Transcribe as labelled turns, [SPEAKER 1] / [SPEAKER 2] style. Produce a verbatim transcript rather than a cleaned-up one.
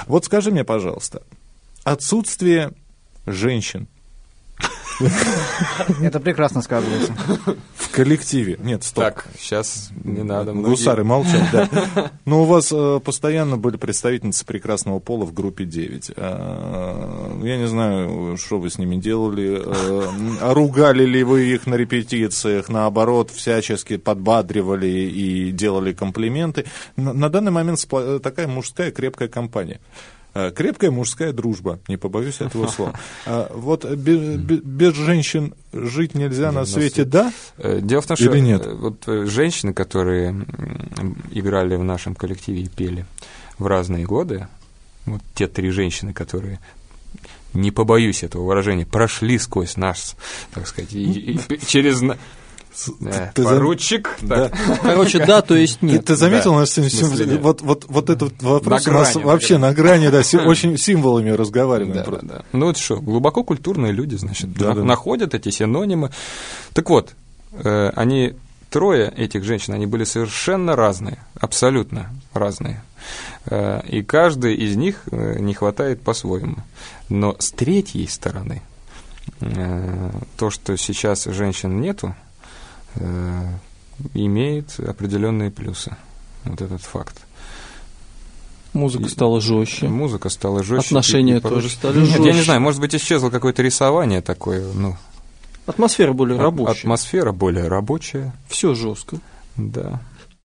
[SPEAKER 1] Вот скажи мне, пожалуйста, отсутствие женщин
[SPEAKER 2] это прекрасно сказывается.
[SPEAKER 1] в коллективе. Нет, стоп.
[SPEAKER 3] Так, сейчас не надо.
[SPEAKER 1] Гусары молчат, да. Но у вас э, постоянно были представительницы прекрасного пола в группе девять. Э, я не знаю, что вы с ними делали. Э, ругали ли вы их на репетициях, наоборот, всячески подбадривали и делали комплименты. На, на данный момент спла- такая мужская крепкая компания. Крепкая мужская дружба, не побоюсь этого слова. Вот без, без женщин жить нельзя на свете, да?
[SPEAKER 3] Дело в том,
[SPEAKER 1] или
[SPEAKER 3] что
[SPEAKER 1] нет?
[SPEAKER 3] Вот женщины, которые играли в нашем коллективе и пели в разные годы, вот те три женщины, которые, не побоюсь этого выражения, прошли сквозь наш, так сказать, и, и, через... Да, ты поручик.
[SPEAKER 1] Зам... Да.
[SPEAKER 2] Короче, да, то есть нет.
[SPEAKER 1] Ты, ты заметил, да, наш сим... вот, вот, вот этот вопрос на у нас грани, вообще на грани, да, очень символами разговариваем.
[SPEAKER 3] Да, да. Ну вот что, глубоко культурные люди, значит,
[SPEAKER 1] да, да.
[SPEAKER 3] находят эти синонимы. Так вот, э, они, трое этих женщин, они были совершенно разные, абсолютно разные. Э, и каждой из них не хватает по-своему. Но с третьей стороны, э, то, что сейчас женщин нету, имеет определенные плюсы. Вот этот факт.
[SPEAKER 4] Музыка стала жестче.
[SPEAKER 3] Музыка стала жестче.
[SPEAKER 4] Отношения и, тоже и стали жестче.
[SPEAKER 3] Я не знаю, может быть, исчезло какое-то рисование такое. Ну,
[SPEAKER 4] атмосфера более рабочая.
[SPEAKER 3] Атмосфера более рабочая.
[SPEAKER 4] Все жестко.
[SPEAKER 3] Да.